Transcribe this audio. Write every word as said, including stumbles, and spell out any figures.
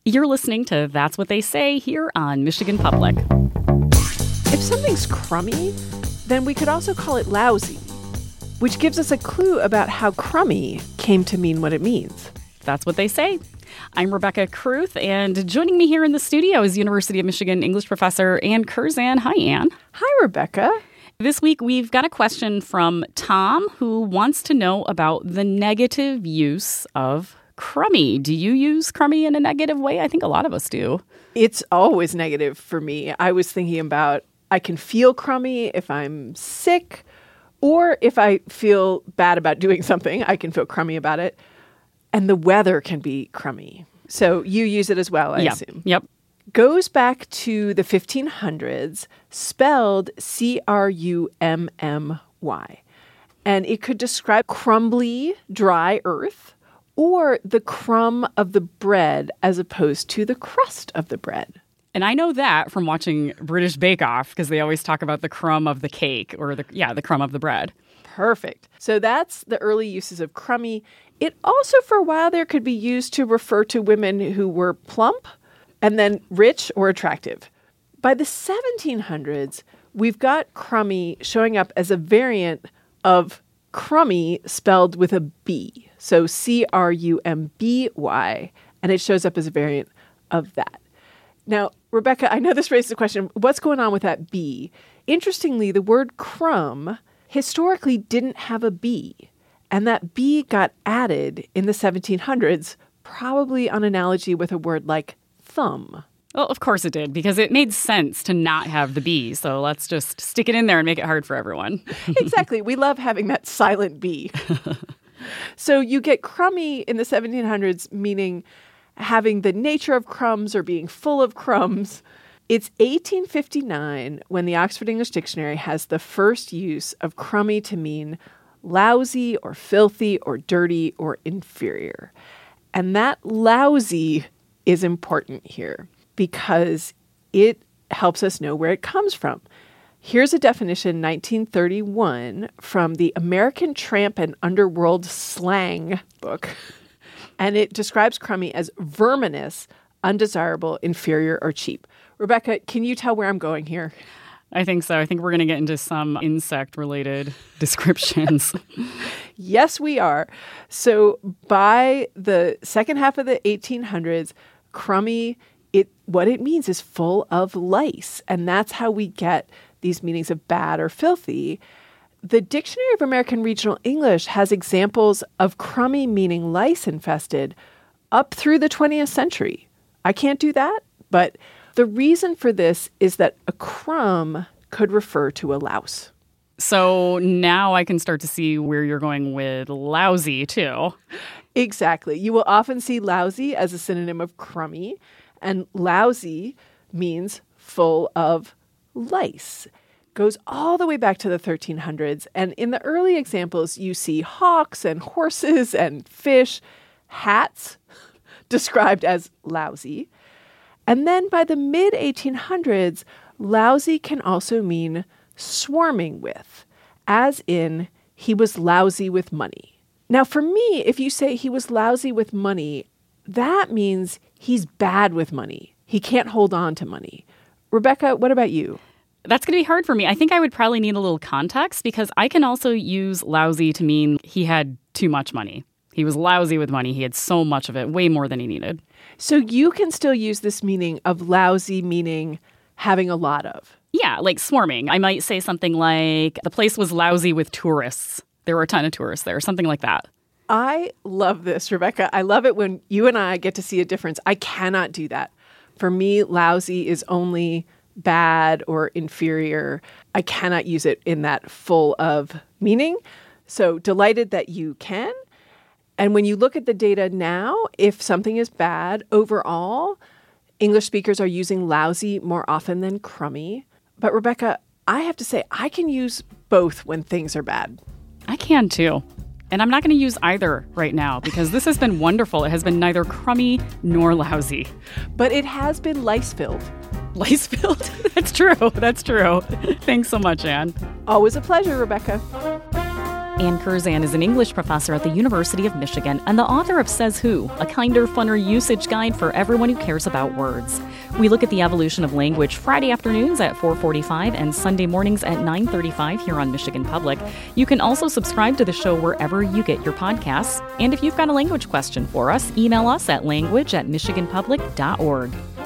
You're listening to That's What They Say here on Michigan Public. If something's crummy, then we could also call it lousy, which gives us a clue about how crummy came to mean what it means. That's What They Say. I'm Rebecca Kruth, and joining me here in the studio is University of Michigan English professor Ann Curzan. Hi, Ann. Hi, Rebecca. This week, we've got a question from Tom, who wants to know about the negative use of crummy. Do you use crummy in a negative way? I think a lot of us do. It's always negative for me. I was thinking about I can feel crummy if I'm sick, or if I feel bad about doing something, I can feel crummy about it. And the weather can be crummy. So you use it as well, I yep. assume. Yep. Goes back to the fifteen hundreds, spelled C R U M M Y. And it could describe crumbly, dry earth, or the crumb of the bread as opposed to the crust of the bread. And I know that from watching British Bake Off, because they always talk about the crumb of the cake, or the yeah, the crumb of the bread. Perfect. So that's the early uses of crummy. It also, for a while there, could be used to refer to women who were plump and then rich or attractive. By the seventeen hundreds, we've got crummy showing up as a variant of crummy spelled with a B. So C R U M B Y, and it shows up as a variant of that. Now, Rebecca, I know this raises the question, what's going on with that B? Interestingly, the word crumb historically didn't have a B, and that B got added in the seventeen hundreds, probably on analogy with a word like thumb. Well, of course it did, because it made sense to not have the B. So let's just stick it in there and make it hard for everyone. Exactly. We love having that silent B. So you get crummy in the seventeen hundreds, meaning having the nature of crumbs or being full of crumbs. It's eighteen fifty-nine when the Oxford English Dictionary has the first use of crummy to mean lousy or filthy or dirty or inferior. And that lousy is important here because it helps us know where it comes from. Here's a definition, nineteen thirty-one, from the American Tramp and Underworld Slang book. And it describes crummy as verminous, undesirable, inferior, or cheap. Rebecca, can you tell where I'm going here? I think so. I think we're going to get into some insect-related descriptions. Yes, we are. So by the second half of the eighteen hundreds, crummy, it what it means is full of lice. And that's how we get these meanings of bad or filthy. The Dictionary of American Regional English has examples of crummy meaning lice-infested up through the twentieth century. I can't do that, but the reason for this is that a crumb could refer to a louse. So now I can start to see where you're going with lousy, too. Exactly. You will often see lousy as a synonym of crummy, and lousy means full of lice. Goes all the way back to the thirteen hundreds. And in the early examples, you see hawks and horses and fish, hats described as lousy. And then by the mid eighteen hundreds, lousy can also mean swarming with, as in he was lousy with money. Now, for me, if you say he was lousy with money, that means he's bad with money. He can't hold on to money. Rebecca, what about you? That's going to be hard for me. I think I would probably need a little context because I can also use lousy to mean he had too much money. He was lousy with money. He had so much of it, way more than he needed. So you can still use this meaning of lousy meaning having a lot of. Yeah, like swarming. I might say something like, the place was lousy with tourists. There were a ton of tourists there, something like that. I love this, Rebecca. I love it when you and I get to see a difference. I cannot do that. For me, lousy is only bad or inferior. I cannot use it in that full of meaning. So delighted that you can. And when you look at the data now, if something is bad overall, English speakers are using lousy more often than crummy. But Rebecca, I have to say, I can use both when things are bad. I can too. And I'm not going to use either right now because this has been wonderful. It has been neither crummy nor lousy. But it has been lice-filled. Lice-filled? That's true. That's true. Thanks so much, Ann. Always a pleasure, Rebecca. Ann Curzan is an English professor at the University of Michigan and the author of Says Who, a kinder, funner usage guide for everyone who cares about words. We look at the evolution of language Friday afternoons at four forty-five and Sunday mornings at nine thirty-five here on Michigan Public. You can also subscribe to the show wherever you get your podcasts. And if you've got a language question for us, email us at language at michigan public dot org.